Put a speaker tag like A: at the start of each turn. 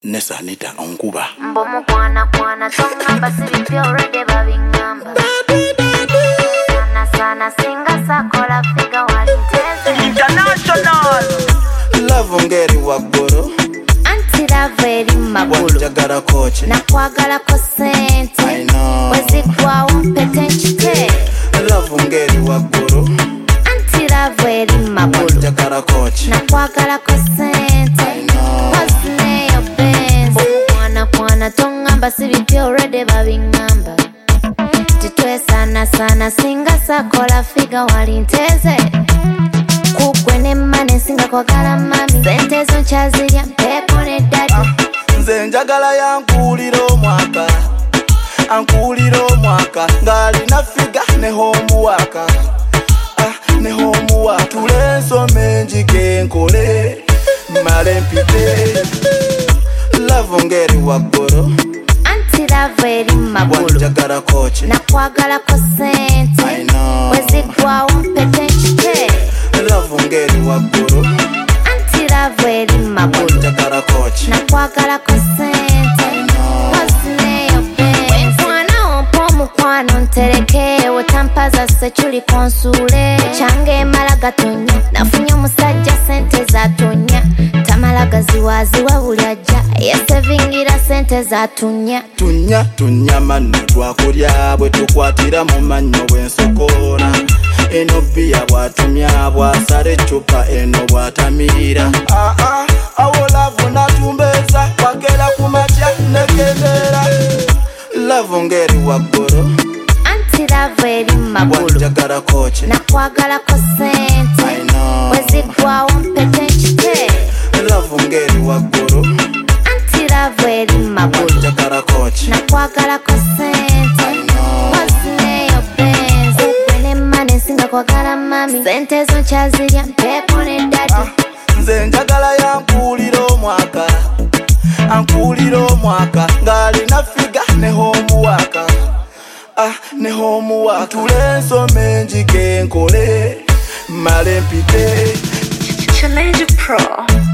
A: Nessa Anita Onkuba.
B: Mbomo kwana tonga basi vipyo already babingamba. Sana singa sakola figa walinteze.
C: International.
A: Love ongeri waggoro.
B: Anti love eri magulu.
A: Wanjagala koche.
B: Na kwagala ko sente.
A: I know.
B: Wezigwa umpete nchite.
A: Love ongeri waggoro.
B: Anti love eri magulu.
A: Wanjagala koche.
B: Na kwagala ko sente.
A: I know.
B: Wasne yo benzi. Kwana tonga basi vipyo already babingamba. Titwe sana singa sakola figa walinteze. Kukwe ne mane singa kwagala mami. Sente zo nchazirya mpeko ne dadi.
A: Nze njagala yankulira omwaka. Ankulira omwaka. Ngali na figa ne homework. Ne homework. Tule nsome njike nkole. Male mpite. Love ongeri waggoro.
B: Anti love eri magulu.
A: Wanjagala koche.
B: Na kwagala ko sente.
A: I know.
B: Wezigwa umpete nchite.
A: Love ongeri waggoro.
B: Anti love eri magulu.
A: Wanjagala koche.
B: Na kwagala ko sente.
A: I know.
B: Wasne yo benzi. Mwana ompo mukwano ntereke. Wotampaza sechuli konsule. Change mala gatonya. Nafunye musajja sente za tonya. Tamala gaziwaziwa bulyaja. Yesevingira sente za tunya.
A: Tunya mano twakulya bwe tukwatira mu mannyo bw'ensokona. Eno bia bwatumya bwasala eccupa eno bwatamira. Awo love natumbeza wagera ku matya nekenera. Love ongeri waggoro.
B: Anti love eri magulu.
A: Wanjagala koche.
B: Na kwagala ko sente.
A: I know.
B: Wezigwa umpete nchite.
A: Love ongeri waggoro.
B: Anti love eri magulu.
A: Wanjagala koche.
B: Na kwagala ko sente.
A: I know.
B: Wasne yo benzi. Kwene mane singa kwagala mami. Sente zo nchazirya mpeko ne dadi.
A: Nze njagala yankulira omwaka. Ankulira omwaka. Ngali na figa ne homework. Ne homework. Tule nsome njike nkole. Male mpite.
C: Challenge Pro.